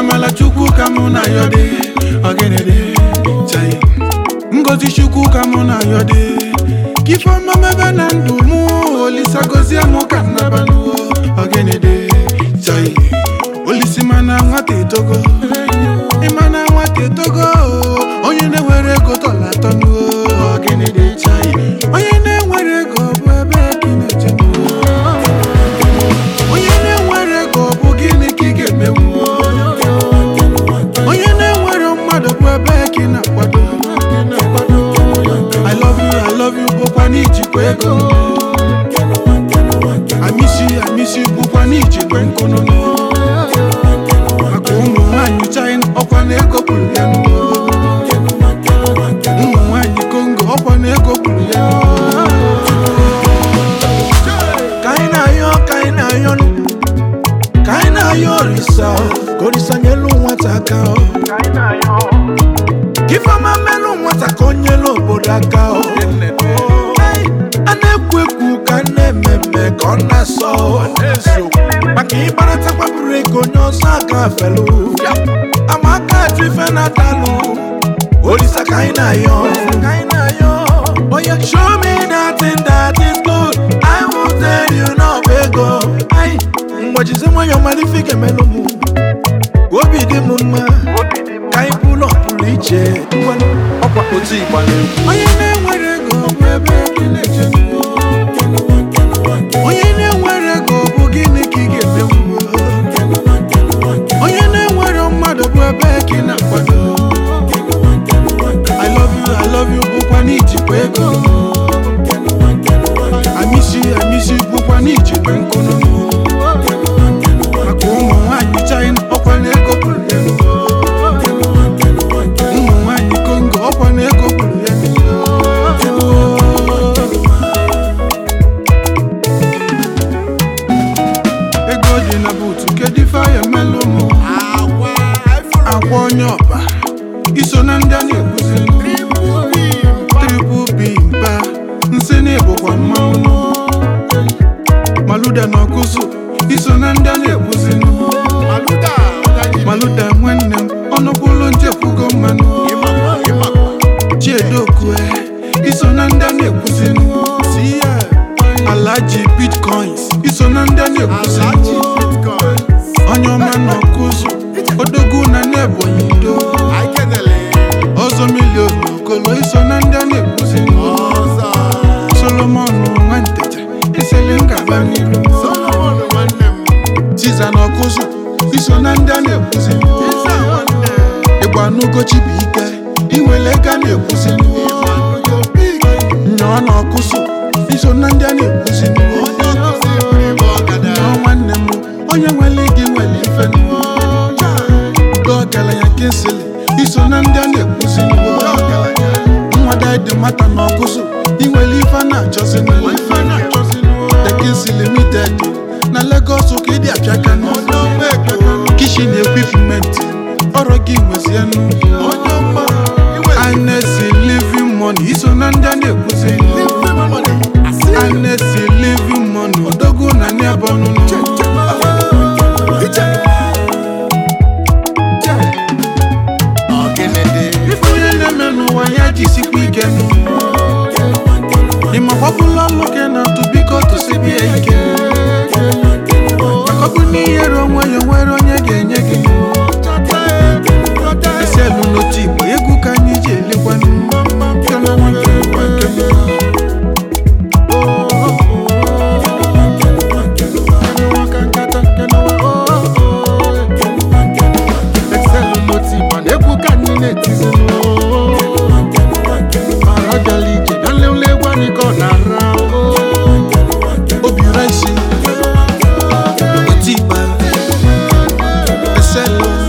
amala chukwu ka mụ na ya dị ogenede chai ngozi chukwu ka mụ na ya dị kifoma mebe na ndụ mụ olisa gozie mụ ka nnabanu ogenede chai olisi mana nwata etogo imana nwata etogo onye na-enwere ego tolatonu ogenede chai onye na-enwere ego bụ ebe ka ị na-eche onye na-enwere ego bụ gịnị ka ị ga-emewu onye na-enwere mmadụ bụ ebe ka ị na-akwado I love you bụkwa n'ijikwa ego I miss you bụkwa n'ijikwa nkụnụ maka ụmụ nwaanyị China ọkwa na ego kwuru ya ụmụ nwaanyị Congo ọkwa na ego kwuru ya ka anyị na-ayọ orisa nyelu nwata aka Ifeoma melu nwata ka onyelu obodo aka a na-ekwu ka na-ememe ka ọ na-asọ maka ịkparatakwa bụrụ ego onye ọzọ aka felu amaka ife na-atalụ olisa ka anyị na-ayọ oya show me that thing that is good I will tell you no ego mgbajizi nwayọ malifike melu mụ obi dị m mma ka anyị pụlọ pụrụ iche ọkwa otu Igbo onye na-enwere ego bụ ebe ka ị na-eche onye na-enwere ego bụ gịnị ka ị ga-emenwu onye na-enwere mmadụ bụ ebe ka ị na-akwado I love you bụkwa n'ijikwa ego I miss you bụkwa n'ijikwa nkụnụ maka ụmụ nwaanyị China ọkwa na ego kwuru ya ụmụ nwaanyị Congo ọkwa na ego kwuru ya ego dị na buutu kedu ife ya melụ mụ akwa onye ọba iso na ndị a na-ekwuzi triple B mba nsị na-ebokwa mmanwụ maluda na ọkụzụ iso na ndị a na-ekwuzi maluda nwanne m ọnụkwụlụ nchekwugo mmanụ chiedokue iso na ndị a na-ekwuzi Alaji Bitcoins iso na ndị a na-ekwuzi onye ọma na ọkụzụ odogwu na n'Ebonyi ndo ọzọ milion okolo iso na ndị a na-ekwuzi Solomon Nwantecha iseli ngaba n'iru Tiza na ọkụzụ iso na ndị a na-ekwuzi Igbanugo Chibuike inwele ego na-ekwuzi Nnọọ na ọkụzụ iso na ndị a na-ekwuzi nwanne m onye nwere gị nwere ife ọgaranya Kingsley iso na ndị a na-ekwuzi nwada dị mata na ọkụzụ inwere ife a na-achọzi Kingsley Limited na Lagos ka ịdị apịaka kishi na equipment ọrụ gị nwezienụ Anesi living money iso na ndị a na-ekwuzi Anesi living money odogwu na n'ebonụ ife onye na-eme n'ụwa ya jisikwa ike ịmakwapụla nwoke na tubiko tụsibie ike maka ọ bụ n'ihere onwe ya nwere onye ga-enye gị eselu n'otu Igbo egwu ka anyị ji elekwanụ Obi Rice, Otiba, Eselo